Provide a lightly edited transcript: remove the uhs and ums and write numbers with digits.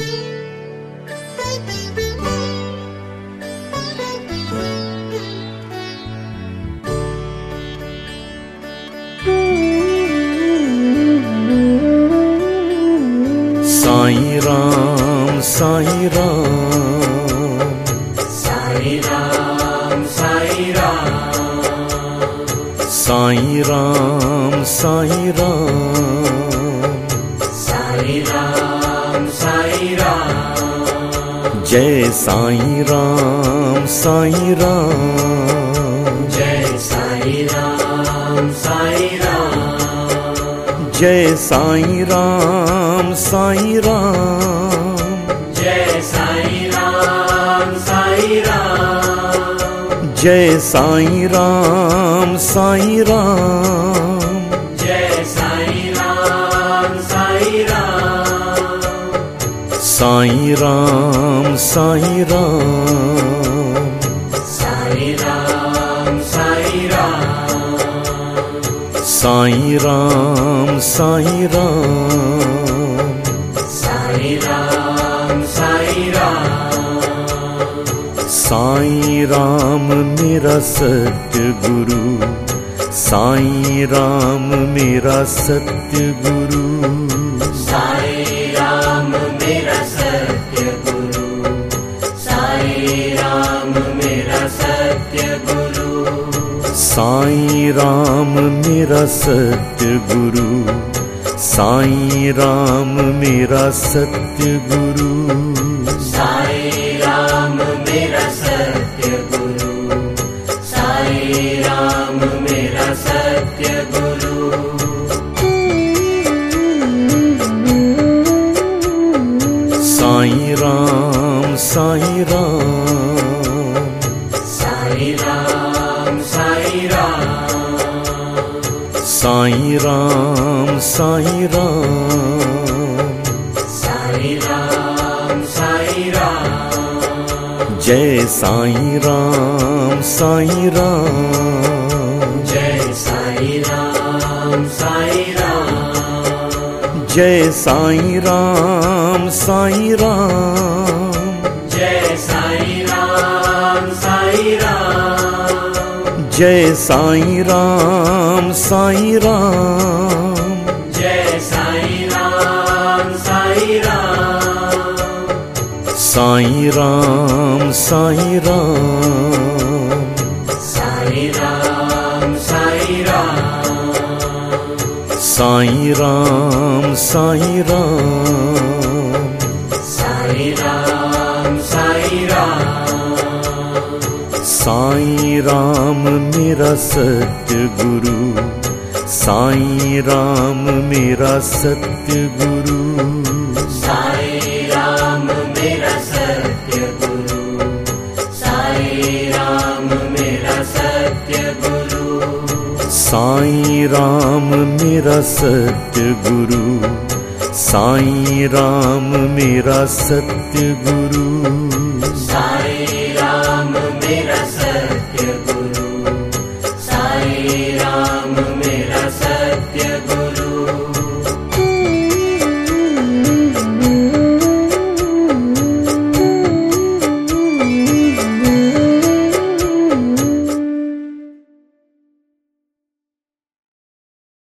साईं राम साईं राम साईं राम साईं राम साईं राम साईं राम साईं राम साईं राम जय साईं राम साईं राम जय साईं राम साईं राम जय साईं राम साईं राम जय साईं राम साईं राम जय साईं राम साईं राम जय साईं राम साईं राम साईं राम साईं राम साईं राम साईं राम साईं राम साईं राम साईं राम साईं राम साईं राम मेरा सत्य गुरु साईं राम मेरा सत्य गुरु साईं राम मेरा सत्य गुरु साईं राम मेरा सत्य गुरु साईं राम मेरा सत्य गुरु साईं राम मेरा सत्य गुरु साईं राम मेरा सत्य गुरु साईं राम मेरा सत्य गुरु साईं राम साईं राम साईं राम साईं राम साईं राम साईं राम साईं राम साईं राम जय साईं राम साईं राम जय साईं राम साईं राम जय साईं राम साईं राम जय साईं राम साईं राम जय साईं राम साईं राम जय साईं राम साईं राम साईं राम साईं राम साईं राम साईं राम साईं राम साईं राम साईं राम साईं राम साईं राम मेरा सत्य गुरु साईं राम मेरा सत्य गुरु साईं राम मेरा सत्य गुरु साईं राम मेरा सत्य गुरु साईं राम मेरा सत्य गुरु साईं राम मेरा सत्य गुरु